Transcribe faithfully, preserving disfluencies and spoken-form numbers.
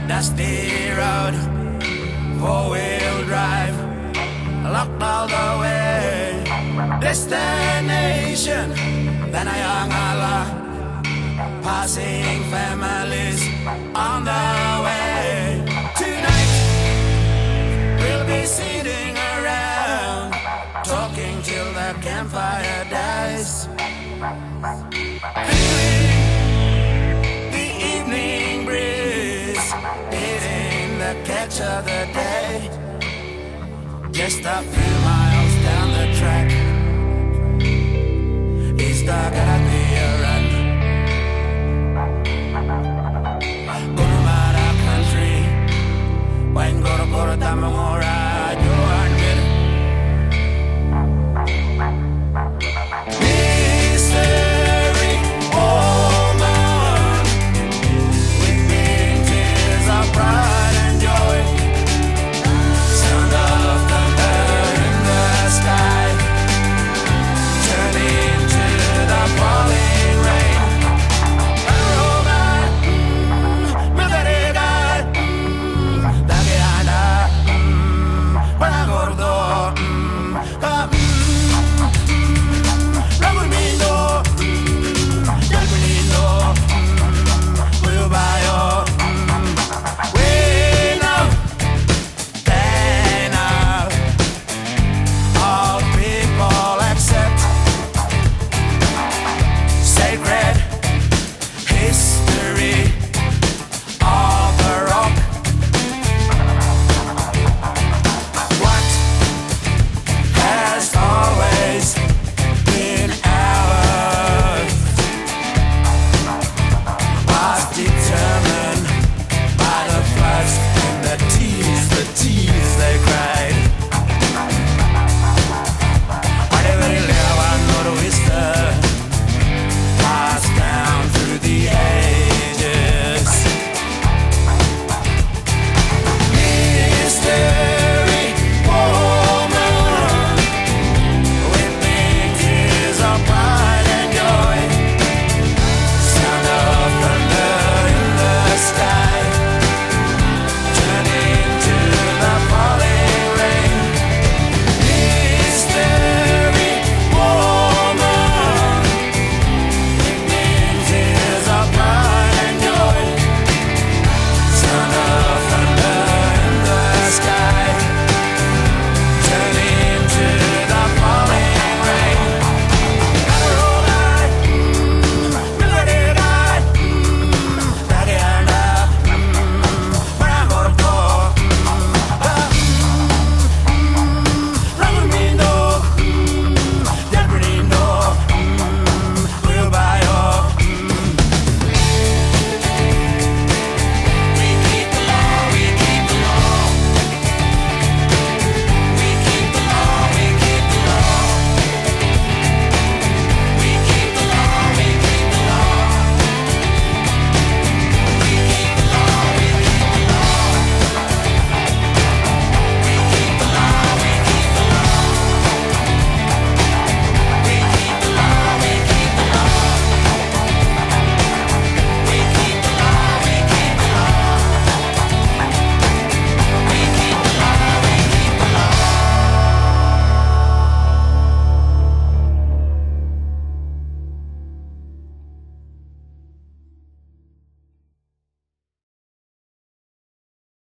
dusty road, four-wheel drive, locked all the way. Destination, then a young Allah, passing families on the way. Tonight, we'll be sitting around, talking till the campfire dies. Feeling the evening breeze, hitting the catch of the day. Just a few miles down the track is the